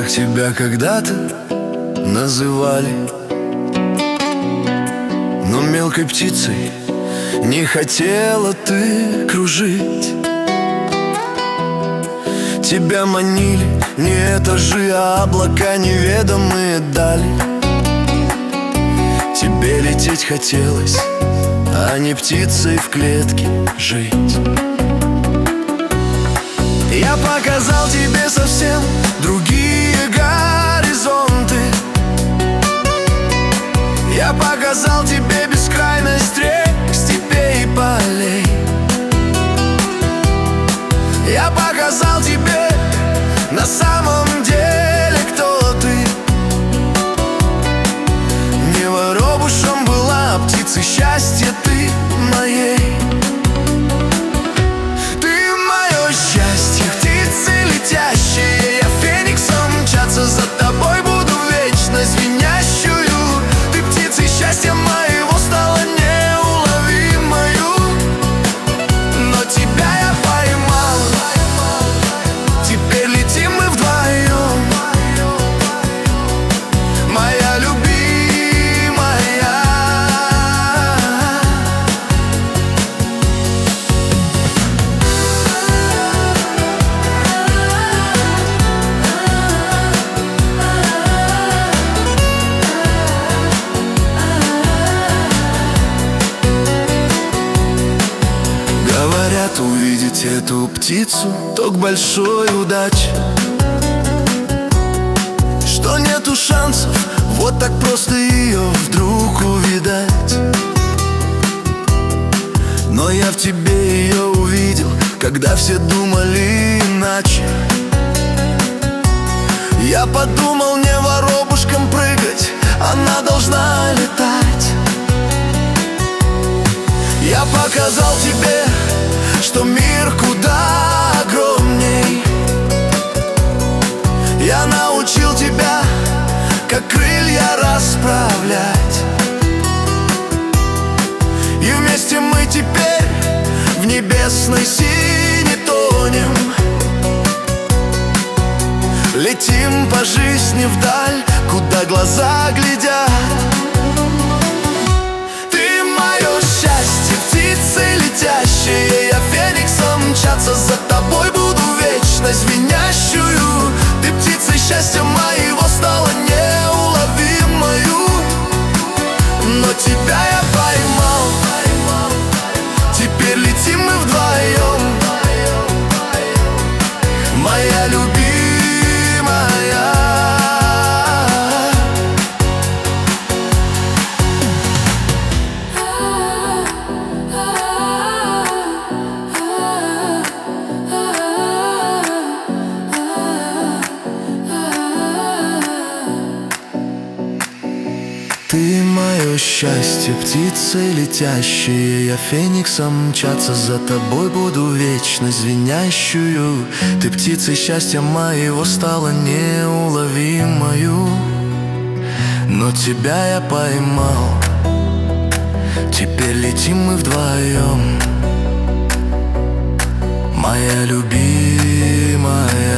как тебя когда-то называли. Но мелкой птицей не хотела ты кружить. Тебя манили не этажи, а облака, неведомые дали. Тебе лететь хотелось, а не птицей в клетке жить. Я показал тебе совсем другие горизонты. Я показал тебе бескрайность рек, степей и полей. Я показал тебе на самом деле, кто ты. Не воробушем была, птицей счастья ты моей. Ты мое счастье, птицы летящие. Я фениксом мчаться за тобой буду вечно звенящую. Ты птицей счастья моего стала неуловимою. Но тебя я поймал, теперь летим мы вдвоем. Моя любимая. Говорят, увидеть эту птицу то к большой удаче, что нету шансов вот так просто ее вдруг увидать. Но я в тебе ее увидел, когда все думали иначе. Я подумал, не воробушком прыгать, она должна летать. Я показал тебе, что мир куда огромней. Я научил тебя, как крылья расправлять. И вместе мы теперь в небесной сине тонем. Летим по жизни вдаль, куда глаза глядят. Ты мое счастье, птицы летящие. Я фениксом мчаться за тобой буду вечно звенящую. Ты птицей счастья моего стала неуловимою. Но тебя я поймал, теперь летим мы вдвоем. Моя любимая. Ты мое счастье, птицей летящие. Я фениксом мчаться за тобой буду вечно звенящую. Ты птицей счастья моего стала неуловимою. Но тебя я поймал, теперь летим мы вдвоем. Моя любимая.